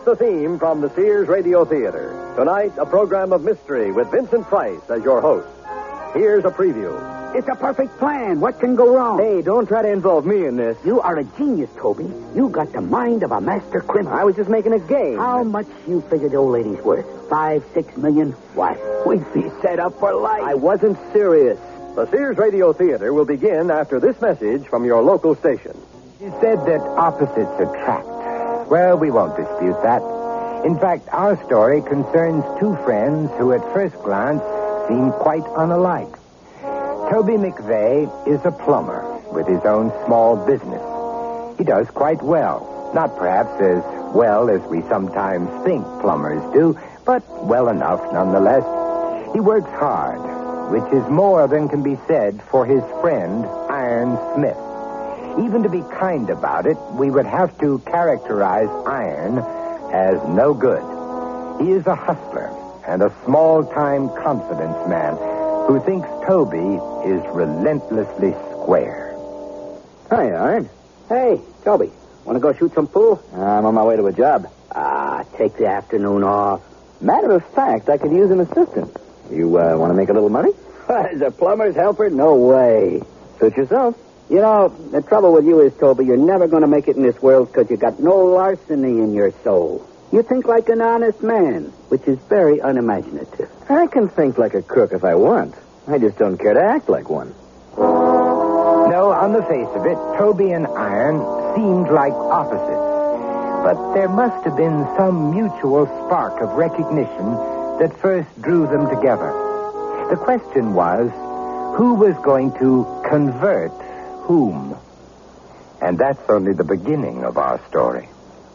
That's the theme from the Sears Radio Theater. Tonight, a program of mystery with Vincent Price as your host. Here's a preview. It's a perfect plan. What can go wrong? Hey, don't try to involve me in this. You are a genius, Toby. You got the mind of a master criminal. I was just making a game. How much you figure the old lady's worth? 5-6 million? What? We'd be set up for life. I wasn't serious. The Sears Radio Theater will begin after this message from your local station. You said that opposites attract. Well, we won't dispute that. In fact, our story concerns two friends who at first glance seem quite unalike. Toby McVeigh is a plumber with his own small business. He does quite well. Not perhaps as well as we sometimes think plumbers do, but well enough nonetheless. He works hard, which is more than can be said for his friend, Iron Smith. Even to be kind about it, we would have to characterize Iron as no good. He is a hustler and a small-time confidence man who thinks Toby is relentlessly square. Hi, Iron. Hey, Toby, want to go shoot some pool? I'm on my way to a job. Take the afternoon off. Matter of fact, I could use an assistant. You want to make a little money? As a plumber's helper? No way. Suit yourself. You know, the trouble with you is, Toby, you're never going to make it in this world because you got no larceny in your soul. You think like an honest man, which is very unimaginative. I can think like a crook if I want. I just don't care to act like one. No, on the face of it, Toby and Iron seemed like opposites. But there must have been some mutual spark of recognition that first drew them together. The question was, who was going to convert whom? And that's only the beginning of our story.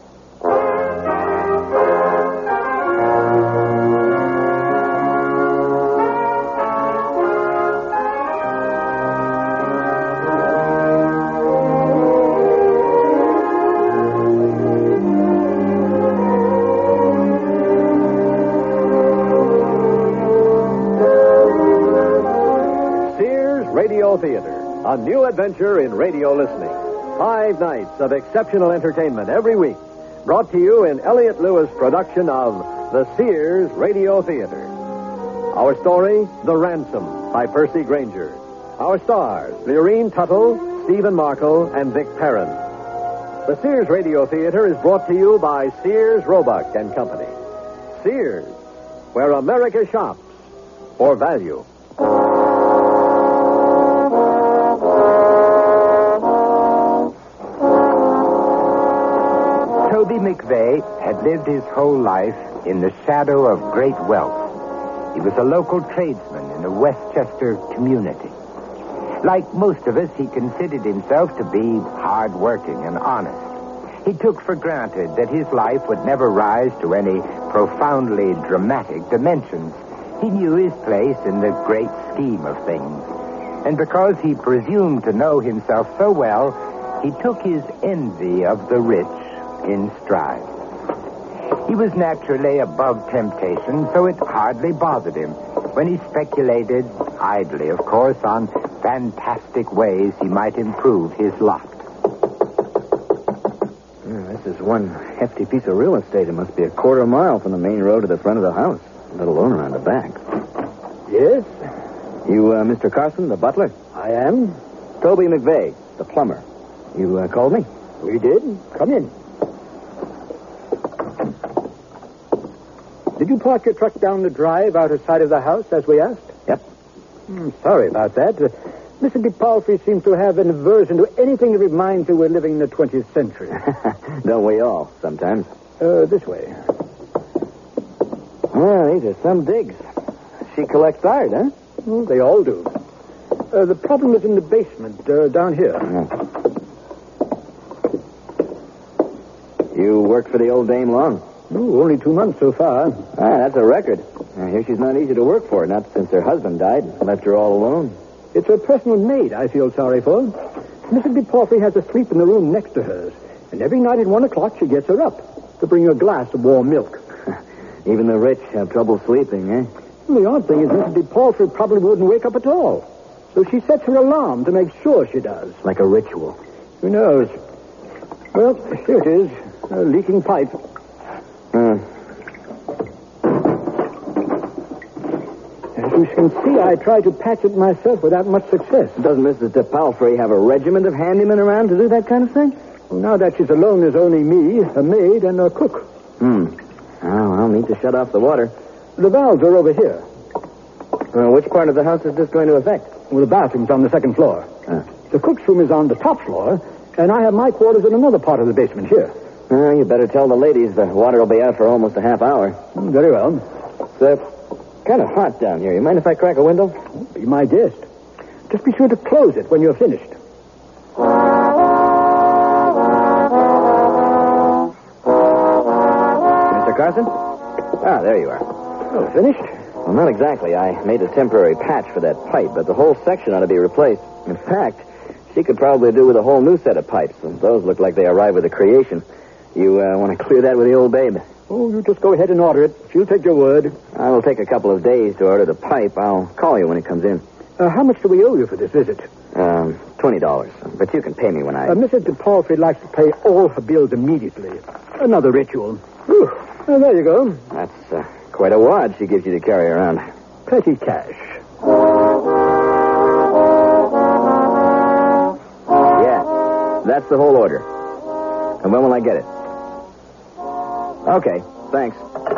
Theater, a new adventure in radio listening. 5 nights of exceptional entertainment every week, brought to you in Elliott Lewis' production of the Sears Radio Theater. Our story, The Ransom, by Percy Granger. Our stars, Lurene Tuttle, Stephen Markle, and Vic Perrin. The Sears Radio Theater is brought to you by Sears, Roebuck and Company. Sears, where America shops for value. Toby McVeigh had lived his whole life in the shadow of great wealth. He was a local tradesman in a Westchester community. Like most of us, he considered himself to be hard-working and honest. He took for granted that his life would never rise to any profoundly dramatic dimensions. He knew his place in the great scheme of things. And because he presumed to know himself so well, he took his envy of the rich in stride. He was naturally above temptation, so it hardly bothered him when he speculated, idly of course, on fantastic ways he might improve his lot. This is one hefty piece of real estate. It must be a quarter mile from the main road to the front of the house, let alone around the back. Yes? You, Mr. Carson, the butler? I am. Toby McVeigh, the plumber. You called me? We did. Come in. Did you park your truck down the drive out of sight of the house, as we asked? Yep. Sorry about that. Mr. DePalfrey seems to have an aversion to anything that reminds you we're living in the 20th century. Don't we all, sometimes? This way. Well, these are some digs. She collects iron, huh? Well, they all do. The problem is in the basement, down here. You work for the old dame long? Oh, only 2 months so far. That's a record. I hear she's not easy to work for, not since her husband died and left her all alone. It's her personal maid I feel sorry for. Mrs. DePalfrey has to sleep in the room next to hers, and every night at 1 o'clock she gets her up to bring her a glass of warm milk. Even the rich have trouble sleeping, eh? The odd thing is Mrs. DePalfrey probably wouldn't wake up at all. So she sets her alarm to make sure she does. Like a ritual. Who knows? Well, here it is. A leaking pipe. You can see I tried to patch it myself without much success. Doesn't Mrs. DePalfrey have a regiment of handymen around to do that kind of thing? Well, now that she's alone, there's only me, a maid, and a cook. Oh, I'll need to shut off the water. The valves are over here. Which part of the house is this going to affect? Well, the bathroom's on the second floor. The cook's room is on the top floor, and I have my quarters in another part of the basement here. You better tell the ladies the water will be out for almost a half hour. Very well. It's kind of hot down here. You mind if I crack a window? Be my guest. Just be sure to close it when you're finished. Mr. Carson? There you are. Oh, finished? Well, not exactly. I made a temporary patch for that pipe, but the whole section ought to be replaced. In fact, she could probably do with a whole new set of pipes. Those look like they arrived with the creation. You want to clear that with the old babe? Oh, you just go ahead and order it. She'll take your word. It'll take a couple of days to order the pipe. I'll call you when it comes in. How much do we owe you for this visit? $20. But you can pay me when I... Mrs. DePalfrey likes to pay all her bills immediately. Another ritual. Whew. There you go. That's quite a wad she gives you to carry around. Petty cash. Yeah, that's the whole order. And when will I get it? Okay, thanks.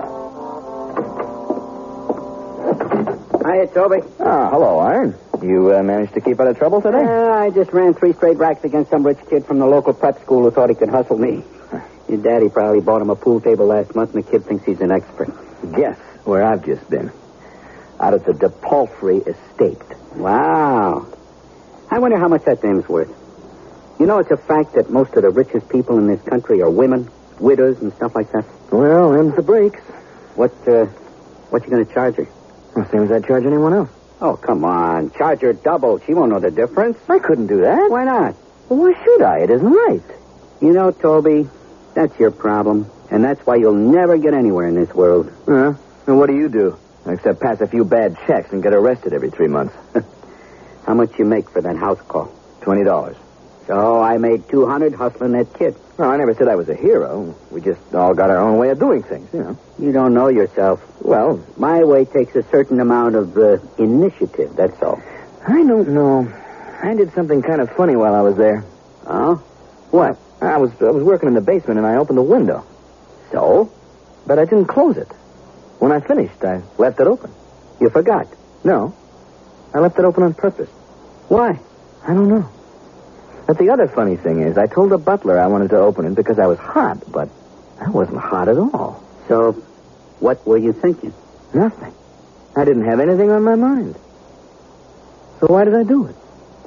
Hiya, Toby. Hello, Iron. You managed to keep out of trouble today? I just ran 3 straight racks against some rich kid from the local prep school who thought he could hustle me. Your daddy probably bought him a pool table last month, and the kid thinks he's an expert. Guess where I've just been. Out at the DePalfrey estate. Wow. I wonder how much that dame's worth. You know, it's a fact that most of the richest people in this country are women, widows, and stuff like that. Well, them's the breaks. What you going to charge her? Well, same as I'd charge anyone else. Oh, come on. Charge her double. She won't know the difference. I couldn't do that. Why not? Well, why should I? It isn't right. You know, Toby, that's your problem. And that's why you'll never get anywhere in this world. And what do you do? Except pass a few bad checks and get arrested every 3 months. How much you make for that house call? $20. So I made $200 hustling that kid. Well, I never said I was a hero. We just all got our own way of doing things, you know. You don't know yourself. Well, my way takes a certain amount of initiative, that's all. I don't know. I did something kind of funny while I was there. Oh? What? I was working in the basement and I opened the window. So? But I didn't close it. When I finished, I left it open. You forgot? No. I left it open on purpose. Why? I don't know. But the other funny thing is, I told the butler I wanted to open it because I was hot, but I wasn't hot at all. So, what were you thinking? Nothing. I didn't have anything on my mind. So why did I do it?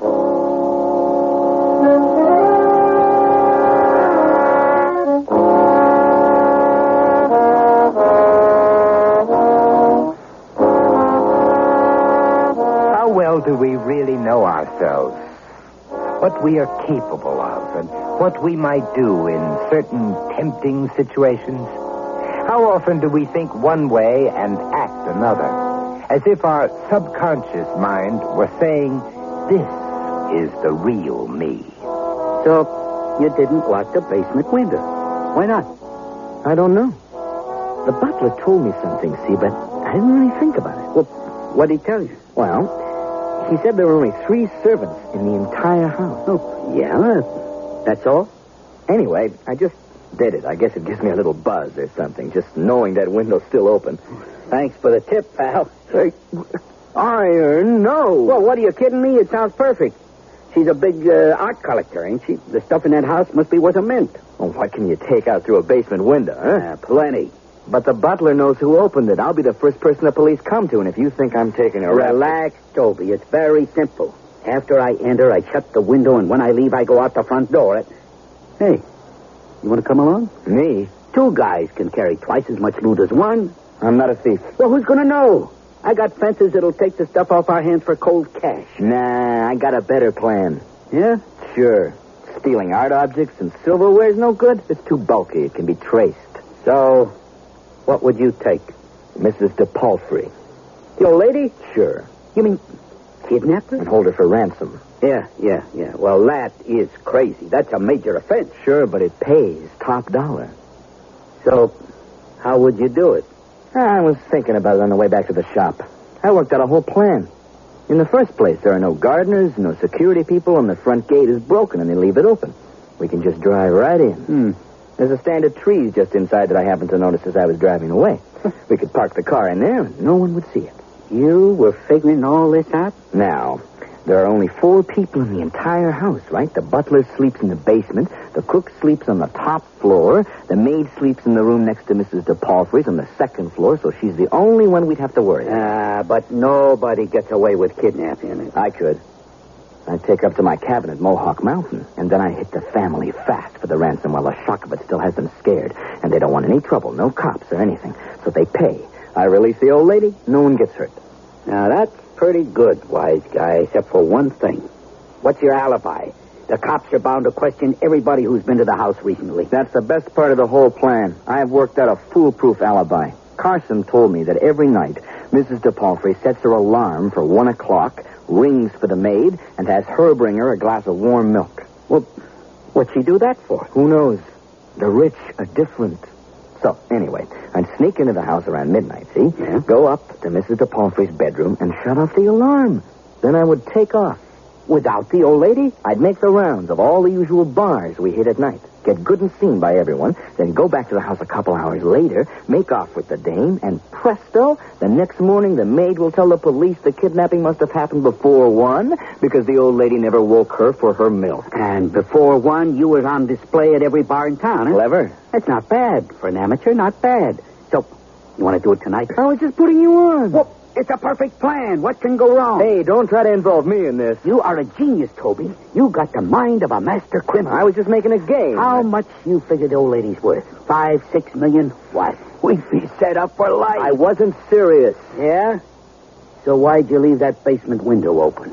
How well do we really know ourselves? What we are capable of and what we might do in certain tempting situations? How often do we think one way and act another, as if our subconscious mind were saying, this is the real me? So, you didn't lock the basement window. Why not? I don't know. The butler told me something, see, but I didn't really think about it. Well, what did he tell you? Well, he said there were only 3 servants in the entire house. Oh, yeah, that's all? Anyway, I just did it. I guess it gives me a little buzz or something, just knowing that window's still open. Thanks for the tip, pal. Iron, no. Well, what are you kidding me? It sounds perfect. She's a big art collector, ain't she? The stuff in that house must be worth a mint. Well, what can you take out through a basement window, huh? Plenty. But the butler knows who opened it. I'll be the first person the police come to, and if you think I'm taking a rap... Relax, Toby. It's very simple. After I enter, I shut the window, and when I leave, I go out the front door. Hey, you want to come along? Me? 2 guys can carry twice as much loot as one. I'm not a thief. Well, who's going to know? I got fences that'll take the stuff off our hands for cold cash. Nah, I got a better plan. Yeah? Sure. Stealing art objects and silverware's no good. It's too bulky. It can be traced. So, what would you take? Mrs. DePalfrey. The old lady? Sure. You mean kidnap her? And hold her for ransom. Yeah. Well, that is crazy. That's a major offense. Sure, but it pays top dollar. So, how would you do it? I was thinking about it on the way back to the shop. I worked out a whole plan. In the first place, there are no gardeners, no security people, and the front gate is broken, and they leave it open. We can just drive right in. There's a stand of trees just inside that I happened to notice as I was driving away. We could park the car in there, and no one would see it. You were figuring all this out? Now, there are only 4 people in the entire house, right? The butler sleeps in the basement. The cook sleeps on the top floor. The maid sleeps in the room next to Mrs. DePalfrey's on the 2nd floor, so she's the only one we'd have to worry about. But nobody gets away with kidnapping. I could. I'd take her up to my cabin at Mohawk Mountain, and then I'd hit the family fast for the ransom while the shock of it still has them scared. And they don't want any trouble, no cops or anything. So they pay. I release the old lady, no one gets hurt. Now, that's pretty good, wise guy, except for one thing. What's your alibi? The cops are bound to question everybody who's been to the house recently. That's the best part of the whole plan. I've worked out a foolproof alibi. Carson told me that every night, Mrs. DePalfrey sets her alarm for 1 o'clock, rings for the maid, and has her bring her a glass of warm milk. Well, what'd she do that for? Who knows? The rich are different. So, anyway, I'd sneak into the house around midnight, see? Yeah. Go up to Mrs. DePalfrey's bedroom and shut off the alarm. Then I would take off. Without the old lady? I'd make the rounds of all the usual bars we hit at night. Get good and seen by everyone, then go back to the house a couple hours later, make off with the dame, and presto, the next morning the maid will tell the police the kidnapping must have happened before 1 because the old lady never woke her for her milk. And before 1, you was on display at every bar in town, huh? Clever. That's not bad. For an amateur, not bad. So, you want to do it tonight? I was just putting you on. Well, it's a perfect plan. What can go wrong? Hey, don't try to involve me in this. You are a genius, Toby. You got the mind of a master criminal. I was just making a game. How much you figure the old lady's worth? 5, 6 million? What? We'd be set up for life. I wasn't serious. Yeah? So why'd you leave that basement window open?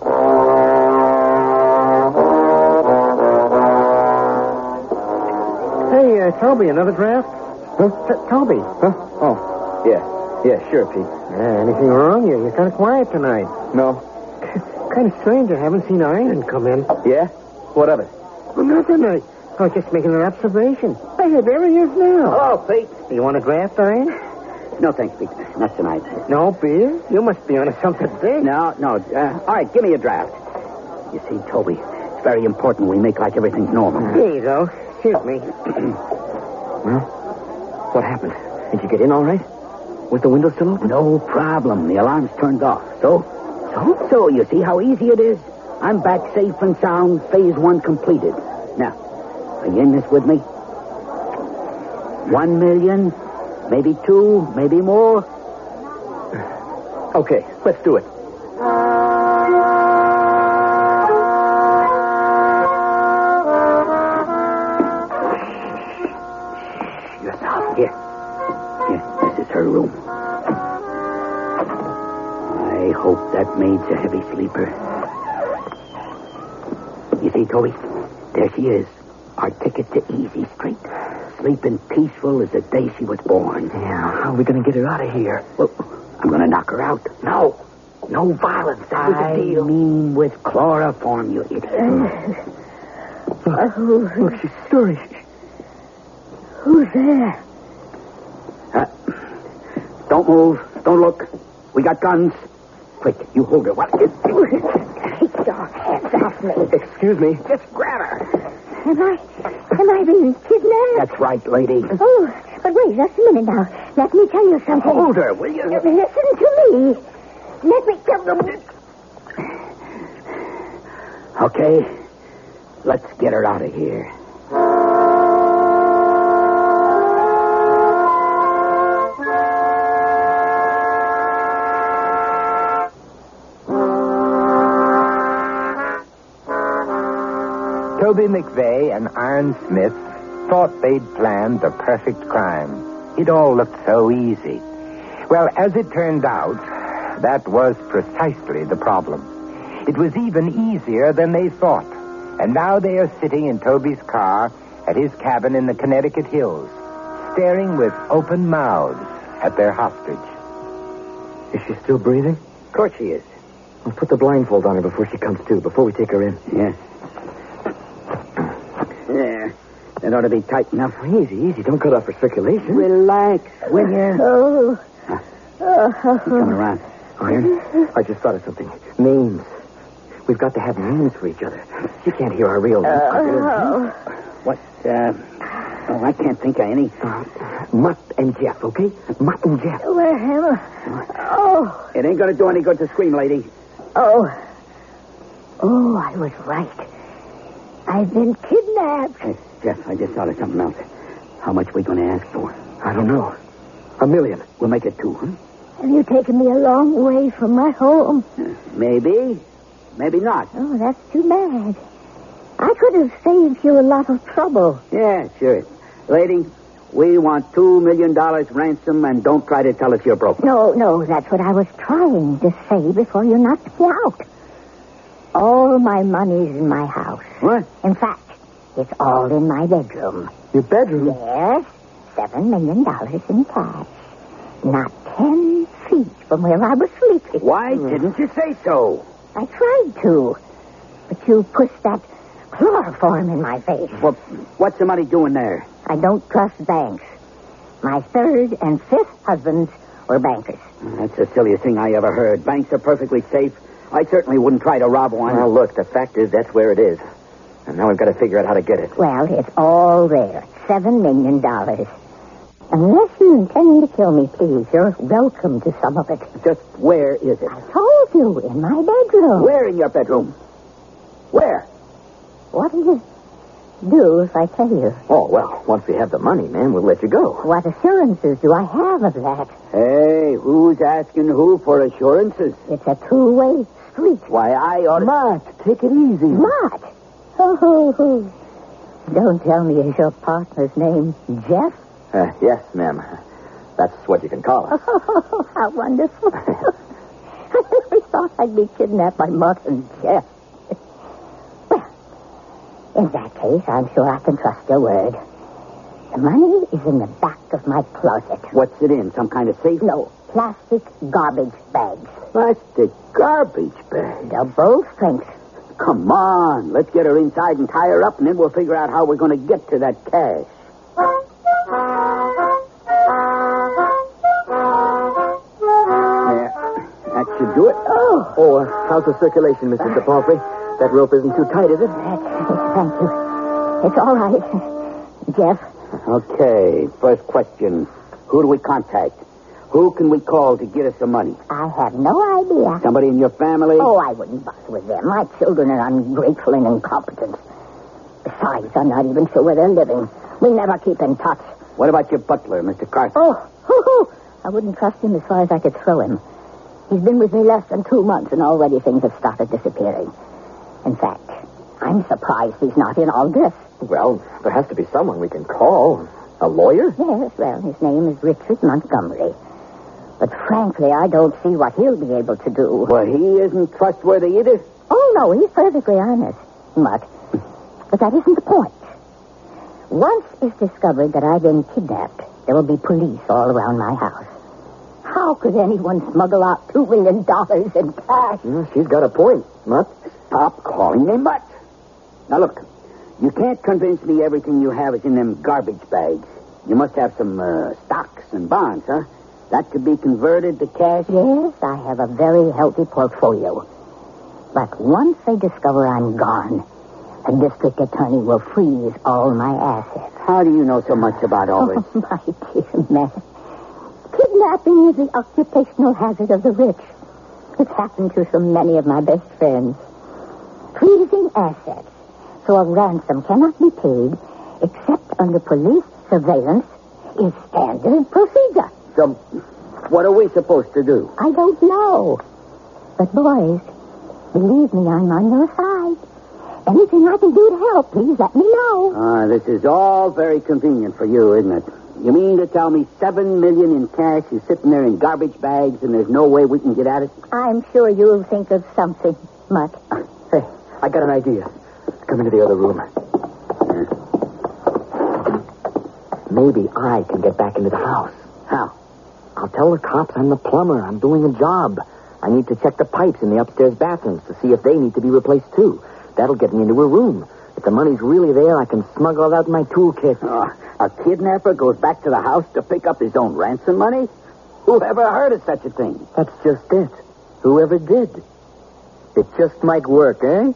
Hey, Toby, another draft? Huh? Toby. Huh? Oh, yeah. Yeah, sure, Pete. Anything wrong? You're kind of quiet tonight. No. Kind of strange. I haven't seen Iron come in. Yeah? What of it? Well, nothing. I was just making an observation. Hey, there he is now. Hello, Pete. You want a draft, Iron? No, thanks, Pete. Not tonight. No beer? You must be on something big. No. All right, give me a draft. You see, Toby, it's very important we make like everything's normal. Here you go. Excuse me. Well, what happened? Did you get in all right? Was the window still open? No problem. The alarm's turned off. So, you see how easy it is? I'm back safe and sound, phase 1 completed. Now, are you in this with me? 1 million, maybe 2, maybe more. Okay, let's do it. Yourself. Here, this is her room. I hope that maid's a heavy sleeper. You see, Toby? There she is. Our ticket to Easy Street. Sleeping peaceful as the day she was born. Yeah, how are we going to get her out of here? Well, I'm going to knock her out. No violence. That was the deal. I mean with chloroform, you idiot. Look, she's stirring. Who's there? Don't move. Don't look. We got guns. Quick, you hold her. What? Take your hands off me. Excuse me. Just grab her. Am I being kidnapped? That's right, lady. Oh, but wait just a minute now. Let me tell you something. Hold her, will you? Listen to me. Let me tell them. Okay. Let's get her out of here. Toby McVeigh and Iron Smith thought they'd planned the perfect crime. It all looked so easy. Well, as it turned out, that was precisely the problem. It was even easier than they thought. And now they are sitting in Toby's car at his cabin in the Connecticut hills, staring with open mouths at their hostage. Is she still breathing? Of course she is. We'll put the blindfold on her before she comes to, before we take her in. Yeah. There. That ought to be tight enough. Easy. Don't cut off her circulation. Relax, will you? Oh. She's coming around. Iron, I just thought of something. Names. We've got to have names for each other. She can't hear our real names. What, Oh, I can't think of any. Mutt and Jeff, okay? Mutt and Jeff. Well, oh. It ain't gonna do any good to scream, lady. Oh, I was right. I've been kidnapped. Hey, Jeff, I just thought of something else. How much we gonna ask for? I don't know. $1 million. We'll make it 2, huh? Have you taken me a long way from my home? Maybe. Maybe not. Oh, that's too bad. I could have saved you a lot of trouble. Yeah, sure. Lady, we want $2 million ransom, and don't try to tell us you're broke. No, that's what I was trying to say before you knocked me out. All my money's in my house. What? In fact, it's all in my bedroom. Your bedroom? Yes, $7 million in cash. Not 10 feet from where I was sleeping. Why didn't you say so? I tried to, but you pushed that chloroform in my face. Well, what's the money doing there? I don't trust banks. My third and fifth husbands were bankers. That's the silliest thing I ever heard. Banks are perfectly safe. I certainly wouldn't try to rob one. Well, look, the fact is that's where it is. And now we've got to figure out how to get it. Well, it's all there. $7 million. Unless you intend to kill me, please, you're welcome to some of it. Just where is it? I told you, in my bedroom. Where in your bedroom? Where? What do you do if I tell you? Oh, well, once we have the money, man, we'll let you go. What assurances do I have of that? Hey, who's asking who for assurances? It's a two-way street. Why, I ought to... Matt, take it easy. Matt? Oh, don't tell me is your partner's name Jeff? Yes, ma'am. That's what you can call us. Oh, how wonderful. I never thought I'd be kidnapped by Mutt and Jeff. Well, in that case, I'm sure I can trust your word. The money is in the back of my closet. What's it in? Some kind of safe? No, plastic garbage bags. Plastic garbage bag. Double strength. Come on. Let's get her inside and tie her up, and then we'll figure out how we're going to get to that cash. That should do it. Oh, how's the circulation, Mrs. DePalfrey? That rope isn't too tight, is it? Thank you. It's all right. Jeff? Okay, first question. Who do we contact? Who can we call to get us the money? I have no idea. Somebody in your family? Oh, I wouldn't bother with them. My children are ungrateful and incompetent. Besides, I'm not even sure where they're living. We never keep in touch. What about your butler, Mr. Carson? Oh, I wouldn't trust him as far as I could throw him. He's been with me less than 2 months, and already things have started disappearing. In fact, I'm surprised he's not in all this. Well, there has to be someone we can call. A lawyer? Yes, well, his name is Richard Montgomery. But frankly, I don't see what he'll be able to do. Well, he isn't trustworthy either? Oh, no, he's perfectly honest, Mutt. But that isn't the point. Once it's discovered that I've been kidnapped, there will be police all around my house. How could anyone smuggle out $2 million in cash? Well, she's got a point, Mutt. Stop calling me Mutt. Now, look, you can't convince me everything you have is in them garbage bags. You must have some stocks and bonds, huh? That could be converted to cash? Yes, I have a very healthy portfolio. But once they discover I'm gone, the district attorney will freeze all my assets. How do you know so much about all this? Oh, my dear man. Kidnapping is the occupational hazard of the rich. It's happened to so many of my best friends. Freezing assets so a ransom cannot be paid except under police surveillance is standard procedure. So, what are we supposed to do? I don't know. But, boys, believe me, I'm on your side. Anything I can do to help, please let me know. This is all very convenient for you, isn't it? You mean to tell me $7 million in cash is sitting there in garbage bags and there's no way we can get at it? I'm sure you'll think of something, Mutt. Hey, I got an idea. Come into the other room. Maybe I can get back into the house. How? I'll tell the cops I'm the plumber. I'm doing a job. I need to check the pipes in the upstairs bathrooms to see if they need to be replaced, too. That'll get me into a room. If the money's really there, I can smuggle it out in my toolkit. A kidnapper goes back to the house to pick up his own ransom money? Who ever heard of such a thing? That's just it. Whoever did. It just might work, eh?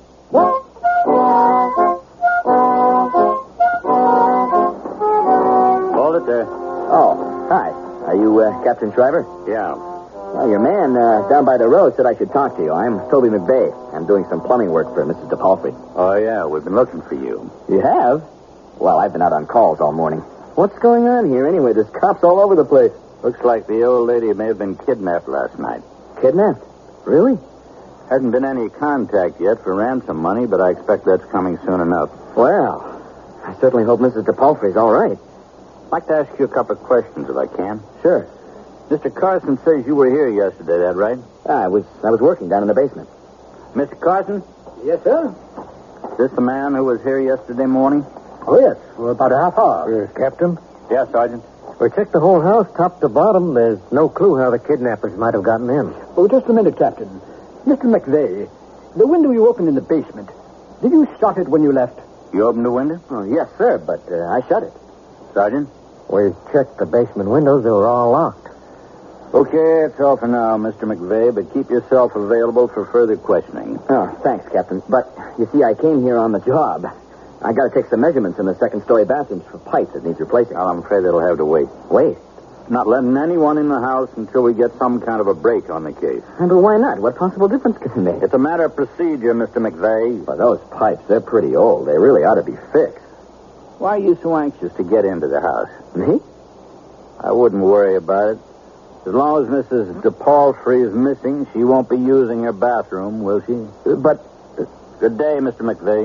Hold it there. Oh, hi. Are you Captain Shriver? Yeah. Well, your man down by the road said I should talk to you. I'm Toby McVeigh. I'm doing some plumbing work for Mrs. DePalfrey. Oh, yeah. We've been looking for you. You have? Well, I've been out on calls all morning. What's going on here anyway? There's cops all over the place. Looks like the old lady may have been kidnapped last night. Kidnapped? Really? Hasn't been any contact yet for ransom money, but I expect that's coming soon enough. Well, I certainly hope Mrs. DePalfrey's all right. I'd like to ask you a couple of questions, if I can. Sure. Mr. Carson says you were here yesterday, that right? I was working down in the basement. Mr. Carson, Yes, sir? is this the man who was here yesterday morning? Oh, yes. For about a half hour. Captain, Yes, Sergeant. we checked the whole house top to bottom. There's no clue how the kidnappers might have gotten in. Oh, just a minute, Captain. Mr. McVeigh, the window you opened in the basement, did you shut it when you left? You opened the window? Oh, yes, sir, but I shut it. Sergeant? We checked the basement windows. They were all locked. Okay, that's all for now, Mr. McVeigh, but keep yourself available for further questioning. Oh, thanks, Captain. But, you see, I came here on the job. I got to take some measurements in the second-story bathrooms for pipes that needs replacing. Well, I'm afraid that'll have to wait. Wait. Not letting anyone in the house until we get some kind of a break on the case. But why not? What possible difference can it make? It's a matter of procedure, Mr. McVeigh. But those pipes, they're pretty old. They really ought to be fixed. Why are you so anxious to get into the house? Me? I wouldn't worry about it. As long as Mrs. DePalfrey is missing, she won't be using her bathroom, will she? But... Good day, Mr. McVeigh.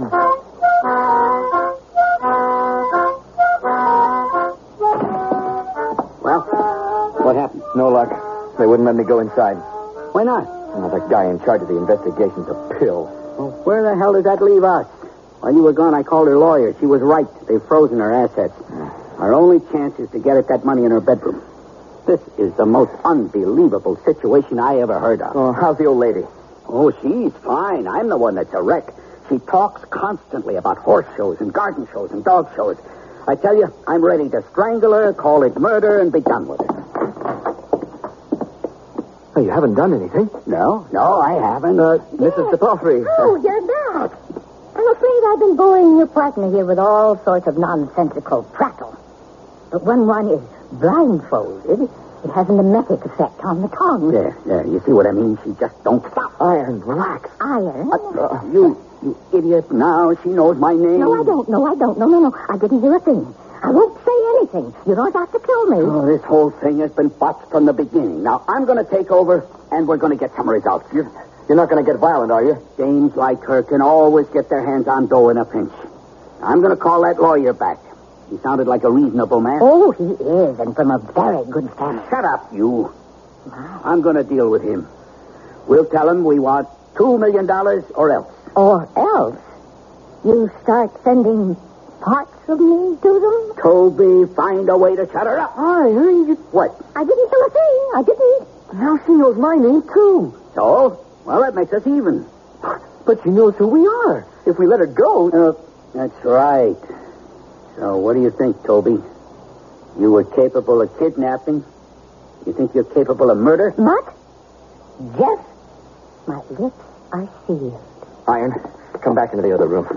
Well, what happened? No luck. They wouldn't let me go inside. Why not? Oh, the guy in charge of the investigation's a pill. Well, where the hell does that leave us? While you were gone, I called her lawyer. She was right. They've frozen her assets. Our only chance is to get at that money in her bedroom. This is the most unbelievable situation I ever heard of. Oh, how's the old lady? Oh, she's fine. I'm the one that's a wreck. She talks constantly about horse shows and garden shows and dog shows. I tell you, I'm ready to strangle her, call it murder, and be done with her. Oh, you haven't done anything. No, I haven't. Mrs. DePalfrey. Oh, you're back. I'm afraid I've been boring your partner here with all sorts of nonsensical prattle. But when one is blindfolded, it has an emetic effect on the tongue. There. You see what I mean? She just don't stop. Iron, relax. Iron? You idiot. Now she knows my name. No, I don't know. No. I didn't hear a thing. I won't say anything. You don't have to kill me. Oh, this whole thing has been botched from the beginning. Now, I'm going to take over, and we're going to get some results. You're not going to get violent, are you? Dames like her can always get their hands on dough in a pinch. I'm going to call that lawyer back. He sounded like a reasonable man. Oh, he is, and from a very good family. Shut up, you. I'm going to deal with him. We'll tell him we want $2 million or else. Or else you start sending parts of me to them? Toby, find a way to shut her up. What? I didn't do a thing. I didn't. Now she knows my name, too. So? Well, that makes us even. But she knows who we are. If we let her go... That's right. So, what do you think, Toby? You were capable of kidnapping? You think you're capable of murder? What? Jeff, my lips are sealed. Iron, come back into the other room.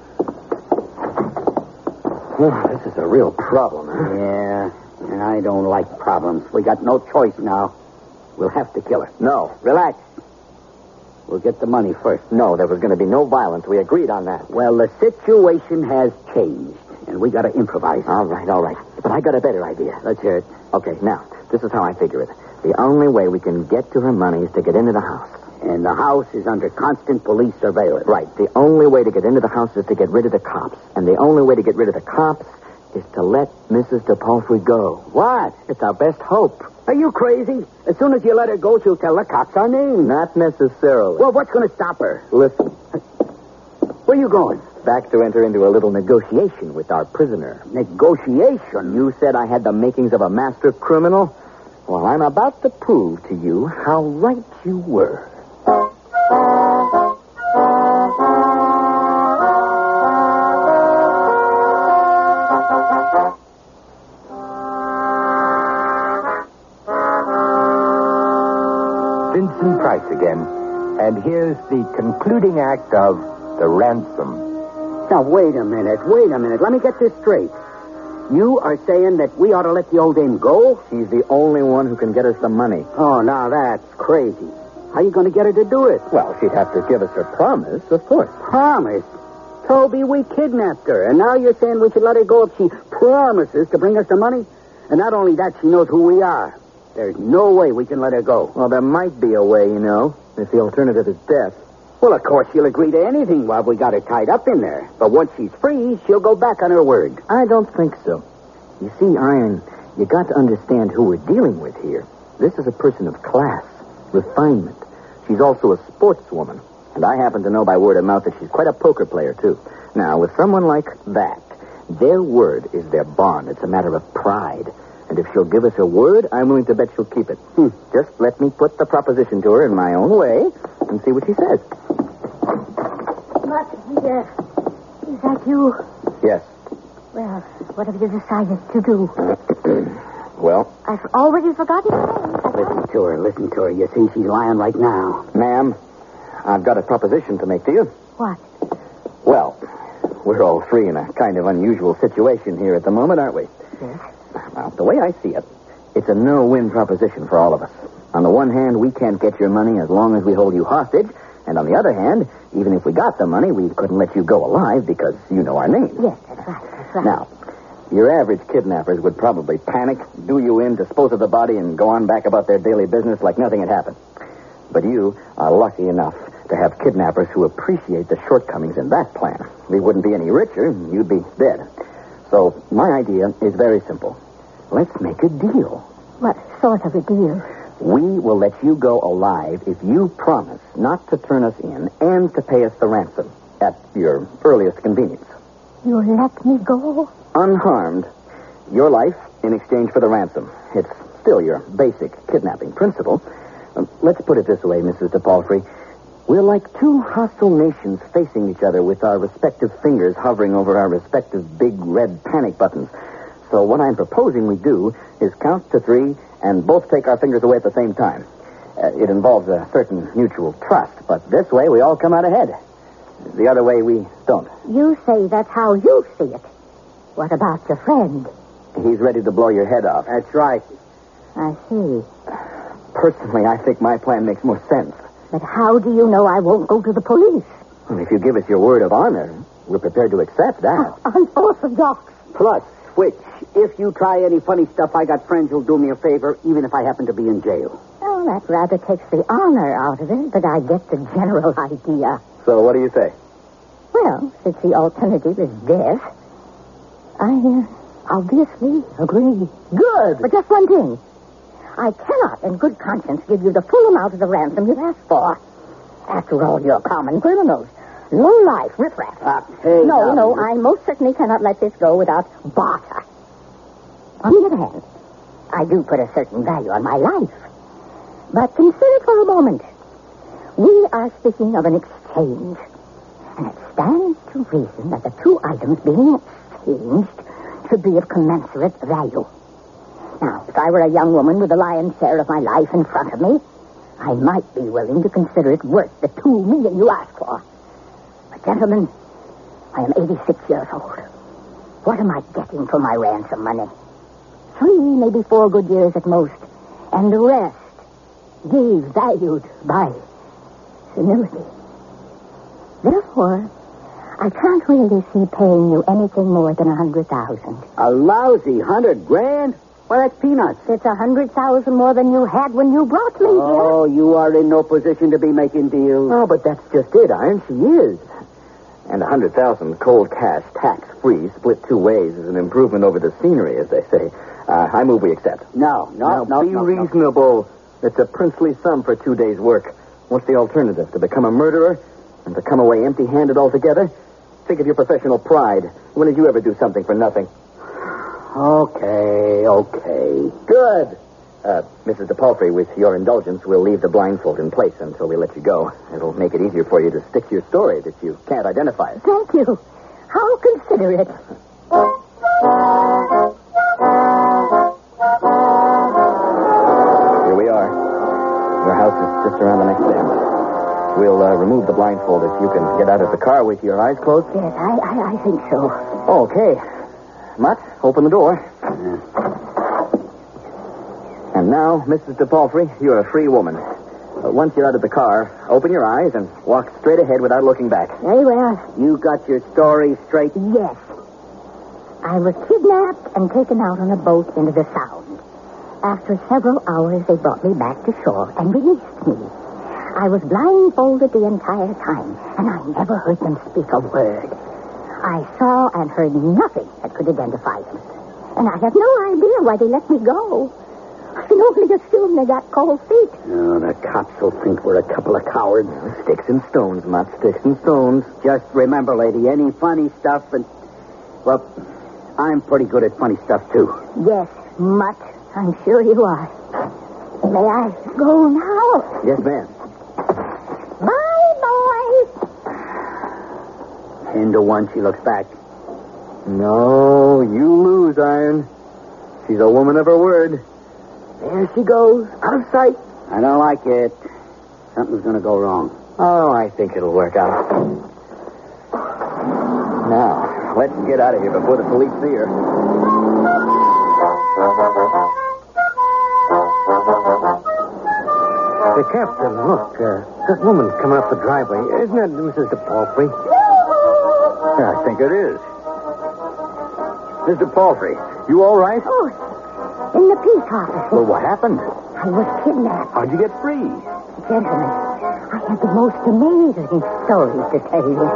Oh, this is a real problem, huh? Yeah, and I don't like problems. We got no choice now. We'll have to kill her. No. Relax. We'll get the money first. No, there was going to be no violence. We agreed on that. Well, the situation has changed, and we got to improvise. All right. But I got a better idea. Let's hear it. Okay, now, this is how I figure it. The only way we can get to her money is to get into the house. And the house is under constant police surveillance. Right. The only way to get into the house is to get rid of the cops. And the only way to get rid of the cops is to let Mrs. DePalfrey go. What? It's our best hope. Are you crazy? As soon as you let her go, she'll tell the cops our name. Not necessarily. Well, what's going to stop her? Listen, Where are you going? back to enter into a little negotiation with our prisoner. Negotiation? You said I had the makings of a master criminal? Well, I'm about to prove to you how right you were. Vincent Price again. And here's the concluding act of The Ransom. Now, wait a minute. Let me get this straight. You are saying that we ought to let the old dame go? She's the only one who can get us the money. Oh, now that's crazy. How are you going to get her to do it? Well, she'd have to give us her promise, of course. Promise? Toby, we kidnapped her, and now you're saying we should let her go if she promises to bring us the money? And not only that, she knows who we are. There's no way we can let her go. Well, there might be a way, you know, if the alternative is death. Well, of course, she'll agree to anything while we got her tied up in there. But once she's free, she'll go back on her word. I don't think so. You see, Iron, you got to understand who we're dealing with here. This is a person of class, refinement. She's also a sportswoman. And I happen to know by word of mouth that she's quite a poker player, too. Now, with someone like that, their word is their bond. It's a matter of pride. And if she'll give us her word, I'm willing to bet she'll keep it. Just let me put the proposition to her in my own way and see what she says. But, is that you? Yes. Well, what have you decided to do? Well? I've already forgotten your name. Listen to her. You see, she's lying right now. Ma'am, I've got a proposition to make to you. What? Well, we're all three in a kind of unusual situation here at the moment, aren't we? Yes. Now, the way I see it, it's a no-win proposition for all of us. On the one hand, we can't get your money as long as we hold you hostage. And on the other hand, even if we got the money, we couldn't let you go alive because you know our name. Yes, that's right. Now, your average kidnappers would probably panic, do you in, dispose of the body, and go on back about their daily business like nothing had happened. But you are lucky enough to have kidnappers who appreciate the shortcomings in that plan. We wouldn't be any richer, you'd be dead. So my idea is very simple. Let's make a deal. What sort of a deal? We will let you go alive if you promise not to turn us in and to pay us the ransom at your earliest convenience. You'll let me go? Unharmed. Your life in exchange for the ransom. It's still your basic kidnapping principle. Let's put it this way, Mrs. DePalfrey. We're like two hostile nations facing each other with our respective fingers hovering over our respective big red panic buttons. So what I'm proposing we do is count to 3 and both take our fingers away at the same time. It involves a certain mutual trust, but this way we all come out ahead. The other way we don't. You say that's how you see it. What about your friend? He's ready to blow your head off. That's right. I see. Personally, I think my plan makes more sense. But how do you know I won't go to the police? Well, if you give us your word of honor, we're prepared to accept that. Unorthodox. Plus, which, if you try any funny stuff, I got friends who'll do me a favor, even if I happen to be in jail. Oh, that rather takes the honor out of it, but I get the general idea. So what do you say? Well, since the alternative is death, I obviously agree. Good. But just one thing. I cannot, in good conscience, give you the full amount of the ransom you've asked for. After all, you're common criminals. Low-life, riffraff. No, I most certainly cannot let this go without barter. On the other hand, I do put a certain value on my life. But consider for a moment. We are speaking of an exchange. And it stands to reason that the two items being exchanged should be of commensurate value. Now, if I were a young woman with the lion's share of my life in front of me, I might be willing to consider it worth the $2 million you asked for. But, gentlemen, I am 86 years old. What am I getting for my ransom money? 3, maybe 4 good years at most. And the rest, devalued by senility. Therefore, I can't really see paying you anything more than $100,000. A lousy $100,000? Well, that's peanuts. It's $100,000 more than you had when you brought me here. Oh, you are in no position to be making deals. Oh, but that's just it, Iron. She is. And $100,000 cold cash, tax-free, split 2 ways is an improvement over the scenery, as they say. I move we accept. No. Be reasonable. It's a princely sum for 2 days' work. What's the alternative? To become a murderer and to come away empty-handed altogether? Think of your professional pride. When did you ever do something for nothing? Okay. Good. Mrs. DePalfrey, with your indulgence, we'll leave the blindfold in place until we let you go. It'll make it easier for you to stick to your story that you can't identify. Thank you. How considerate. Here we are. Your house is just around the next bend. We'll remove the blindfold if you can get out of the car with your eyes closed. Yes, I think so. Okay. Mutt, open the door. And now, Mrs. DePalfrey, you're a free woman. Once you're out of the car, open your eyes and walk straight ahead without looking back. Very well. You got your story straight? Yes. I was kidnapped and taken out on a boat into the Sound. After several hours, they brought me back to shore and released me. I was blindfolded the entire time, and I never heard them speak a word. I saw and heard nothing that could identify them. And I have no idea why they let me go. I can only assume they got cold feet. Oh, the cops will think we're a couple of cowards. Sticks and stones, Mutt. Sticks and stones. Just remember, lady, any funny stuff and... Well, I'm pretty good at funny stuff, too. Yes, Mutt. I'm sure you are. May I go now? Yes, ma'am. Bye, boys. 10-1, she looks back. No, you lose, Iron. She's a woman of her word. There she goes, out of sight. I don't like it. Something's going to go wrong. Oh, I think it'll work out. Now, let's get out of here before the police see her. Hey, Captain, look. That woman coming up the driveway. Isn't that Mrs. DePalfrey? Yeah, I think it is. Mr. Palfrey, you all right? Oh, in the peace office. Well, what happened? I was kidnapped. How'd you get free? Gentlemen, I have the most amazing stories to tell you.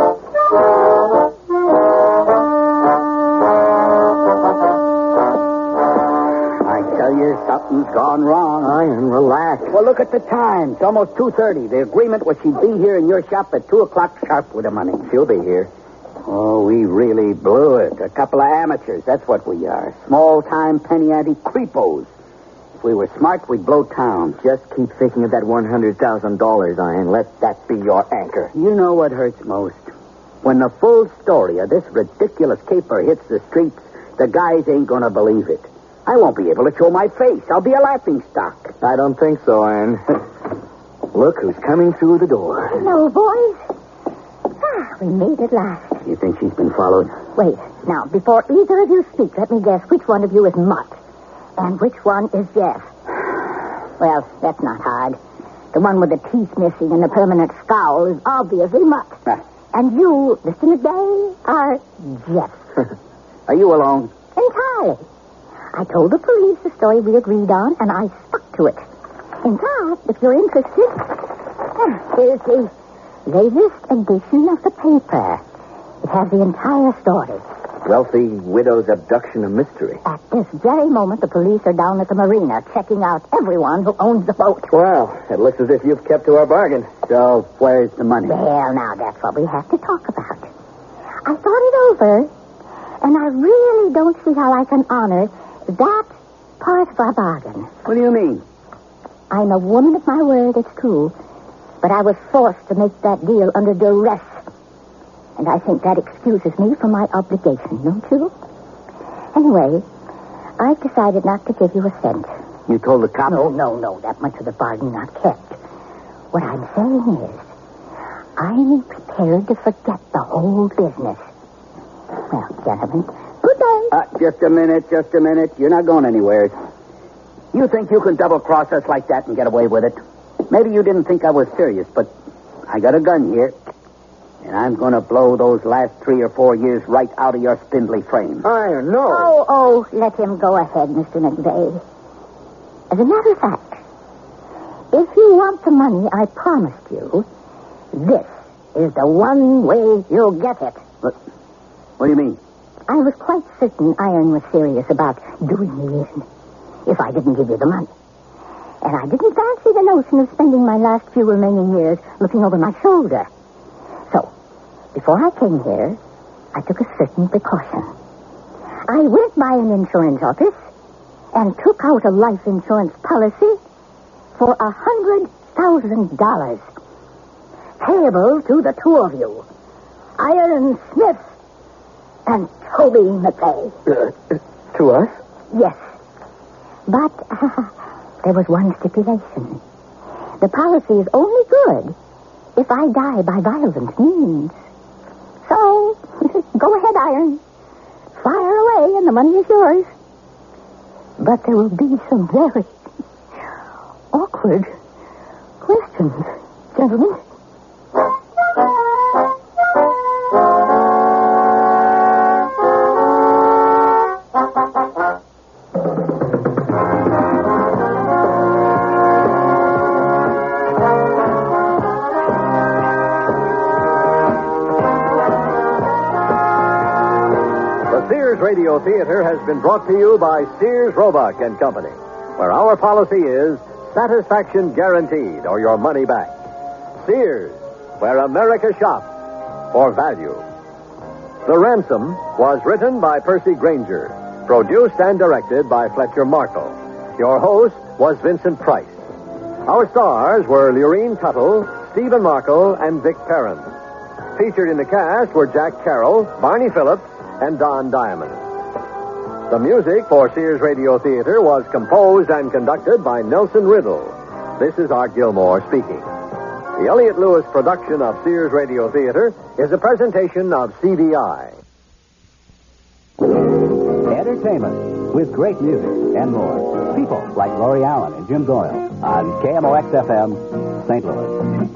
I tell you, something's gone wrong. Iron, relax. Well, look at the time. It's almost 2:30. The agreement was she'd be here in your shop at 2 o'clock sharp with the money. She'll be here. Oh, we really blew it. A couple of amateurs, that's what we are. Small-time penny-ante creepos. If we were smart, we'd blow town. Just keep thinking of that $100,000, Iron. Let that be your anchor. You know what hurts most? When the full story of this ridiculous caper hits the streets, the guys ain't gonna believe it. I won't be able to show my face. I'll be a laughingstock. I don't think so, Iron. Look who's coming through the door. Hello, boys. We made it last. You think she's been followed? Wait, now, before either of you speak, let me guess which one of you is Mutt and which one is Jeff. Well, that's not hard. The one with the teeth missing and the permanent scowl is obviously Mutt. And you, Mr. McDay, are Jeff. Are you alone? Entirely. I told the police the story we agreed on, and I stuck to it. In fact, if you're interested, here's the latest edition of the paper. It has the entire story. Wealthy widow's abduction a mystery. At this very moment, the police are down at the marina checking out everyone who owns the boat. Well, it looks as if you've kept to our bargain. So, where's the money? Well, now, that's what we have to talk about. I thought it over, and I really don't see how I can honor that part of our bargain. What do you mean? I'm a woman of my word, it's true, but I was forced to make that deal under duress. And I think that excuses me from my obligation, don't you? Anyway, I've decided not to give you a cent. You told the cops? No. That much of the bargain not kept. What I'm saying is, I'm prepared to forget the whole business. Well, gentlemen, good day. Just a minute. You're not going anywhere. You think you can double-cross us like that and get away with it? Maybe you didn't think I was serious, but I got a gun here. And I'm going to blow those last 3 or 4 years right out of your spindly frame. Iron, no. Oh, let him go ahead, Mr. McVeigh. As a matter of fact, if you want the money I promised you, this is the one way you'll get it. What do you mean? I was quite certain Iron was serious about doing me in if I didn't give you the money. And I didn't fancy the notion of spending my last few remaining years looking over my shoulder. So, before I came here, I took a certain precaution. I went by an insurance office and took out a life insurance policy for $100,000. Payable to the two of you, Iron Smith and Toby McVeigh. To us? Yes. But there was one stipulation. The policy is only good if I die by violent means. So, go ahead, Iron. Fire away, and the money is yours. But there will be some very awkward questions, gentlemen. Radio Theater has been brought to you by Sears Roebuck and Company, where our policy is satisfaction guaranteed or your money back. Sears, where America shops for value. The Ransom was written by Percy Granger, produced and directed by Fletcher Markle. Your host was Vincent Price. Our stars were Lurene Tuttle, Stephen Markle, and Vic Perrin. Featured in the cast were Jack Carroll, Barney Phillips, and Don Diamond. The music for Sears Radio Theater was composed and conducted by Nelson Riddle. This is Art Gilmore speaking. The Elliott Lewis production of Sears Radio Theater is a presentation of CBI. Entertainment with great music and more. People like Laurie Allen and Jim Doyle on KMOX-FM, St. Louis.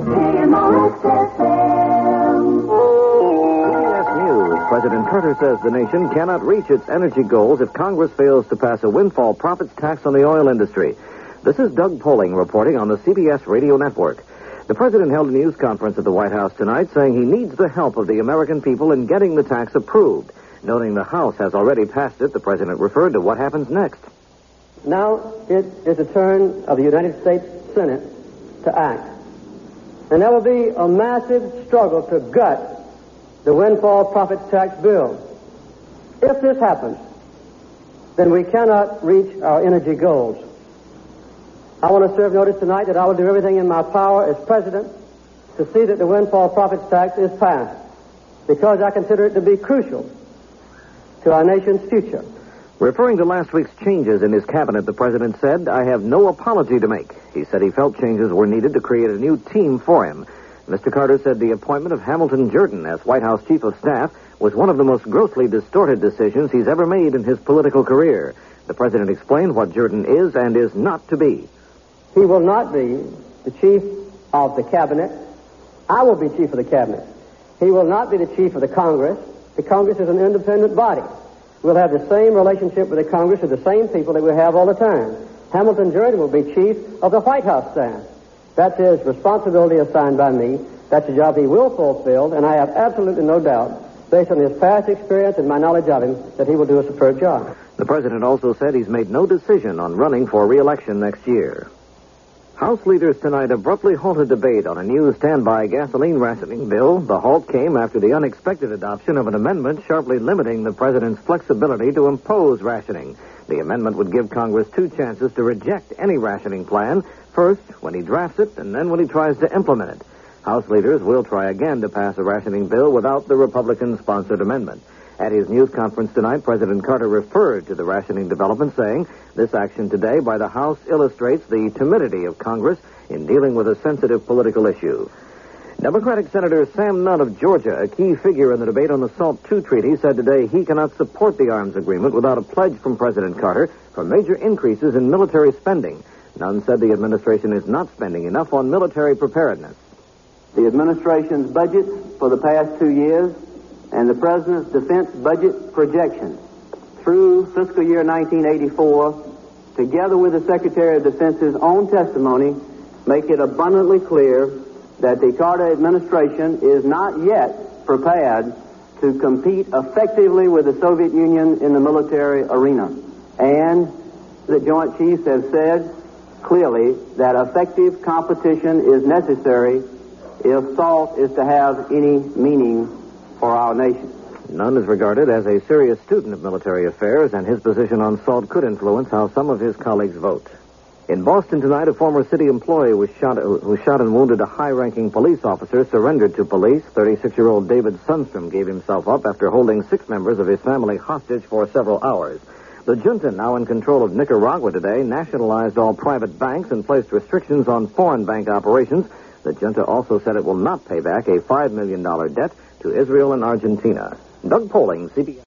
President Carter says the nation cannot reach its energy goals if Congress fails to pass a windfall profits tax on the oil industry. This is Doug Poling reporting on the CBS radio network. The president held a news conference at the White House tonight saying he needs the help of the American people in getting the tax approved. Noting the House has already passed it, the president referred to what happens next. Now it is the turn of the United States Senate to act. And there will be a massive struggle to gut the windfall profits tax bill. If this happens, then we cannot reach our energy goals. I want to serve notice tonight that I will do everything in my power as president to see that the windfall profits tax is passed, because I consider it to be crucial to our nation's future. Referring to last week's changes in his cabinet, the president said, "I have no apology to make." He said he felt changes were needed to create a new team for him. Mr. Carter said the appointment of Hamilton Jordan as White House Chief of Staff was one of the most grossly distorted decisions he's ever made in his political career. The president explained what Jordan is and is not to be. He will not be the chief of the cabinet. I will be chief of the cabinet. He will not be the chief of the Congress. The Congress is an independent body. We'll have the same relationship with the Congress with the same people that we have all the time. Hamilton Jordan will be chief of the White House staff. That's his responsibility assigned by me. That's a job he will fulfill, and I have absolutely no doubt, based on his past experience and my knowledge of him, that he will do a superb job. The president also said he's made no decision on running for re-election next year. House leaders tonight abruptly halted debate on a new standby gasoline rationing bill. The halt came after the unexpected adoption of an amendment sharply limiting the president's flexibility to impose rationing. The amendment would give Congress two chances to reject any rationing plan, first when he drafts it and then when he tries to implement it. House leaders will try again to pass a rationing bill without the Republican-sponsored amendment. At his news conference tonight, President Carter referred to the rationing development, saying, "This action today by the House illustrates the timidity of Congress in dealing with a sensitive political issue." Democratic Senator Sam Nunn of Georgia, a key figure in the debate on the SALT II treaty, said today he cannot support the arms agreement without a pledge from President Carter for major increases in military spending. Nunn said the administration is not spending enough on military preparedness. The administration's budget for the past 2 years and the president's defense budget projections through fiscal year 1984, together with the Secretary of Defense's own testimony, make it abundantly clear that the Carter administration is not yet prepared to compete effectively with the Soviet Union in the military arena. And the Joint Chiefs have said clearly that effective competition is necessary if SALT is to have any meaning for our nation. Nunn is regarded as a serious student of military affairs, and his position on SALT could influence how some of his colleagues vote. In Boston tonight, a former city employee who shot and wounded a high-ranking police officer surrendered to police. 36-year-old David Sundstrom gave himself up after holding 6 members of his family hostage for several hours. The junta, now in control of Nicaragua today, nationalized all private banks and placed restrictions on foreign bank operations. The junta also said it will not pay back a $5 million debt to Israel and Argentina. Doug Poling, CBS.